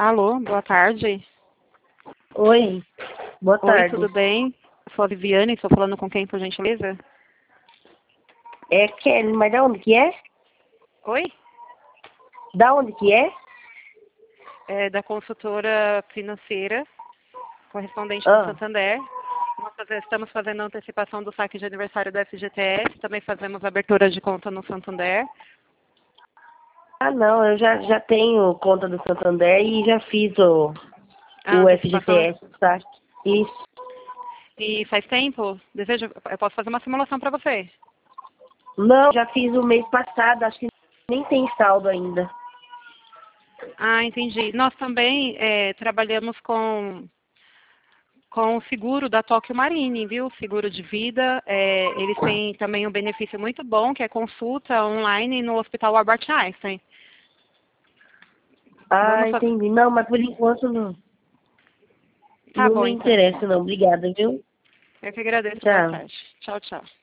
Alô, boa tarde. Oi, boa Oi, tarde. tudo bem? Sou a Viviane, estou falando com quem, por gentileza? É Kelly, mas da onde que é? Oi? Da onde que é? É da consultora financeira, correspondente do Ah, Santander. Estamos fazendo a antecipação do saque de aniversário da FGTS, também fazemos abertura de conta no Santander. não, eu já tenho conta do Santander e já fiz A o antecipação. FGTS, tá? Isso. E faz tempo? Eu posso fazer uma simulação para você. Não, já fiz o mês passado, acho que nem tem saldo ainda. Ah, entendi. Nós também trabalhamos com o seguro da Tóquio Marine, viu? Seguro de vida. Eles têm também um benefício muito bom, que é consulta online no Hospital Albert Einstein. Ah, Vamos fa- entendi. Não, mas por enquanto não, Tá não bom, me então. interessa não. Obrigada, viu? Eu que agradeço. Boa Tchau. tarde. Tchau, tchau.